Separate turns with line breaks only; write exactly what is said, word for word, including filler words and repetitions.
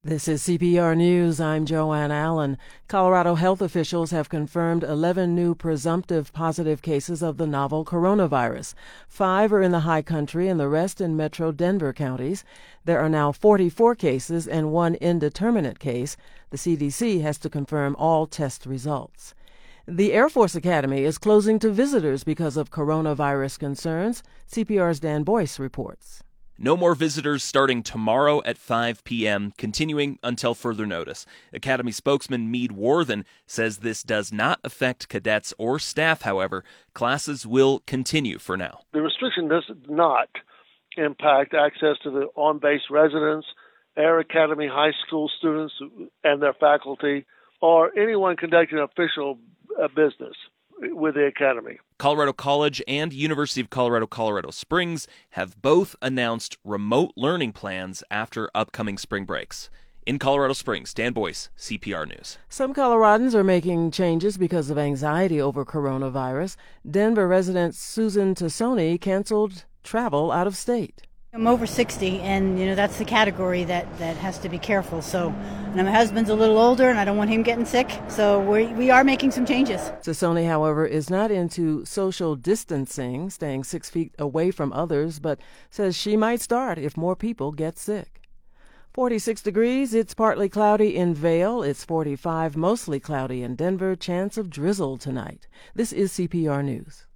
This is C P R News. I'm Joanne Allen. Colorado health officials have confirmed eleven new presumptive positive cases of the novel coronavirus. Five are in the High Country and the rest in metro Denver counties. There are now forty-four cases and one indeterminate case. The C D C has to confirm all test results. The Air Force Academy is closing to visitors because of coronavirus concerns. C P R's Dan Boyce reports.
No more visitors starting tomorrow at five p.m., continuing until further notice. Academy spokesman Meade Worthen says this does not affect cadets or staff, however. Classes will continue for now.
The restriction does not impact access to the on-base residents, Air Academy high school students and their faculty, or anyone conducting official uh, business with the Academy.
Colorado College and University of Colorado Colorado Springs have both announced remote learning plans after upcoming spring breaks. In Colorado Springs, Dan Boyce, C P R News.
Some Coloradans are making changes because of anxiety over coronavirus. Denver resident Susan Tassoni canceled travel out of state.
I'm over sixty, and you know that's the category that, that has to be careful. So, and my husband's a little older, and I don't want him getting sick. So we we are making some changes.
Tassoni, however, is not into social distancing, staying six feet away from others, but says she might start if more people get sick. forty-six degrees. It's partly cloudy in Vail. It's forty-five, mostly cloudy in Denver. Chance of drizzle tonight. This is C P R News.